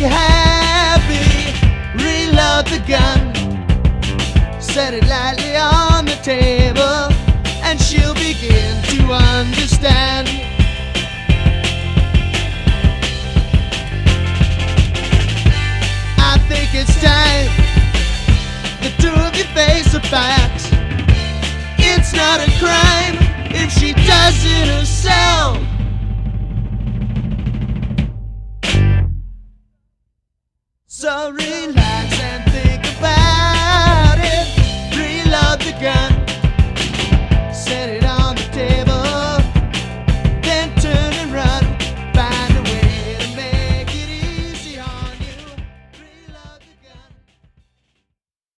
you happy, reload the gun, set it lightly on the table, and she'll begin to understand. I think it's time the two of you face the facts. It's not a crime if she does it herself. So